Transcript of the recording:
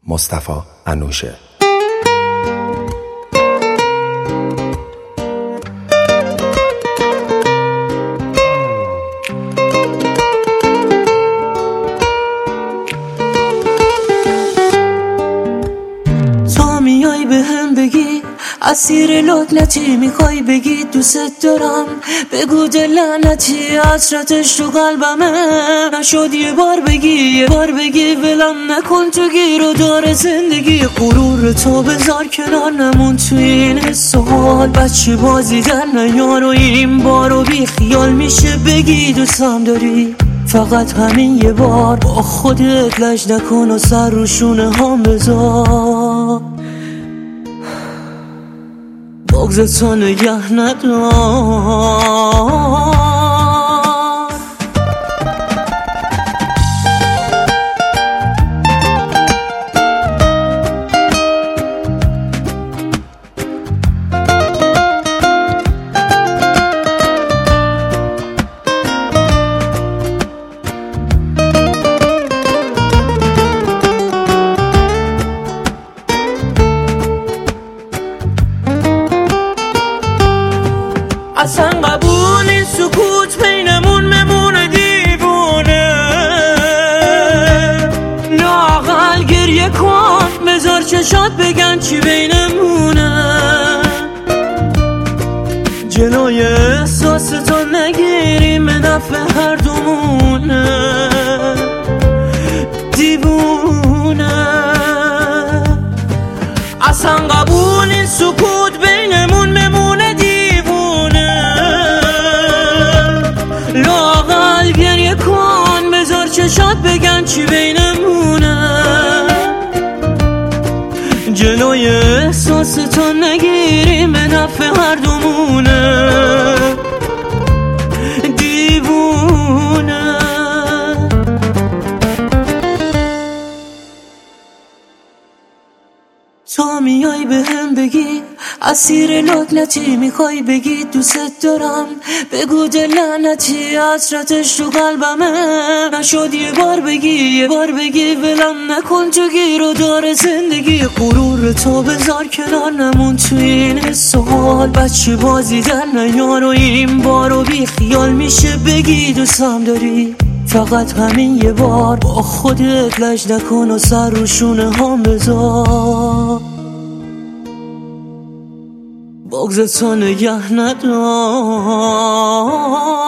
مصطفی انوشه. تو میای به هم بگی اسیر لعنتی، میخوای بگی دوست دارم، بگو دل لعنتی حسرتش تو قلبمه. نشد یه بار بگی ولم نکن، تو گیر و دار زندگی. غرور تو بذار کنار، نمون تو این حس و حال. بچه بازی در نیار و این بارو بی خیال میشه بگی دوستم داری. فقط همین یه بار با خودت لج نکن و سر رو شونه هم بذار. بغضتو نگه ندار. اصلا قبول این سکوت بینمون ممونه دیوونه. لااقل گریه کن، بذار چشات بگن چی بینمونه. جلوی احساس تو نگیریم، به نفع هر دومونه. دیوونه اصلا قبول این سکوت بینمون ممونه دیوونه. لااقل گریه کن، بذار چشات بگن چی بینمونه. جلوی احساس تو نگیریم، به نفع هر دومونه. دیوونه تو میای به هم بگی اسیر لعنتی، میخوای بگی دوست دارم، بگو دل لعنتی حسرتش تو قلبمه. نشد یه بار بگی ولم نکن، تو گیر و دار زندگی. غرور تو بذار کنار، نمون تو این حس و حال. بچه بازی در نیار و این بارو بی خیال میشه بگی دوستم داری. فقط همین یه بار با خودت لج نکن و سر رو شونه هم بذار. بغضتو نگه ندار.